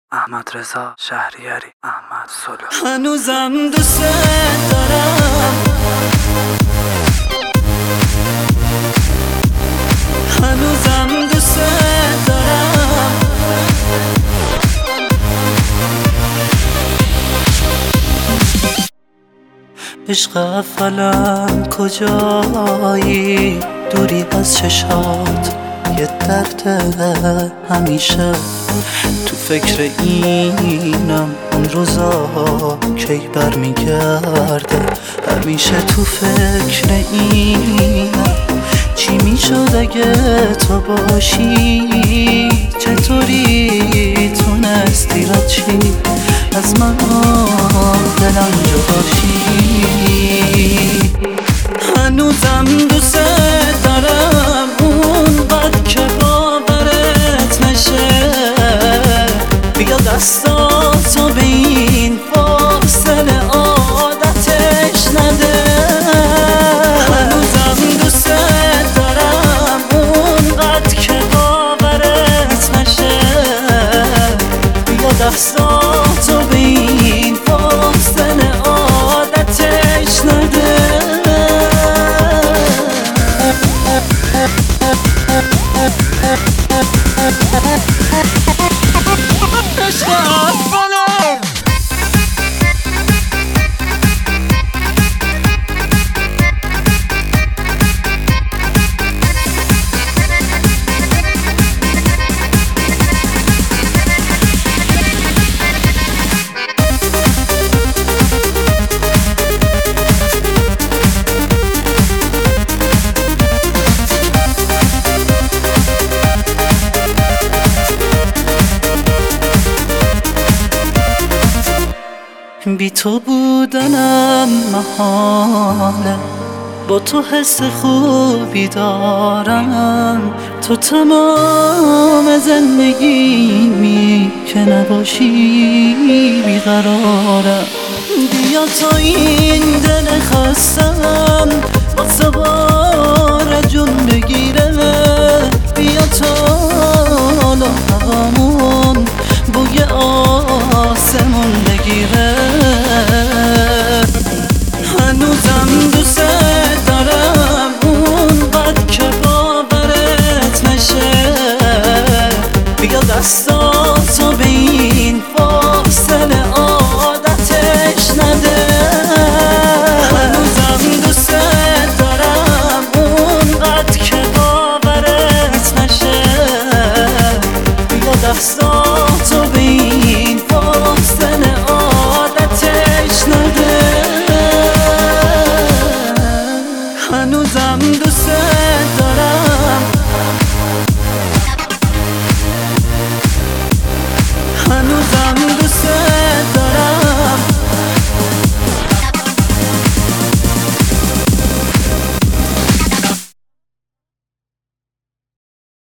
احمد رضا شهریاری، احمد سلو. هنوزم دوست دارم، هنوزم دوست دارم. عشق اولم کجایی؟ دوری از چشات یه درد همیشه تو فکر اینم. اون روزا کی برمیگرده؟ همیشه تو فکر اینم. چی میشد اگه تو باشی؟ چطوری تونستی چی از من دلم جا باشی؟ هنوزم دوست دارم، اونقدر که باورت نشه. بیا دستاتو به این فاصله عادتش نده. هنوزم دوست دارم، اونقدر که باورت نشه. بیا دستاتو به این فاصله عادتش نده. عشق اولم بی تو بودنم محاله، با تو حس خوبی دارم. تو تمام زندگیمی که نباشی بیقرارم. بیا تا این دل خستم واسه بار جون بگیره. بیا تا حالا هوام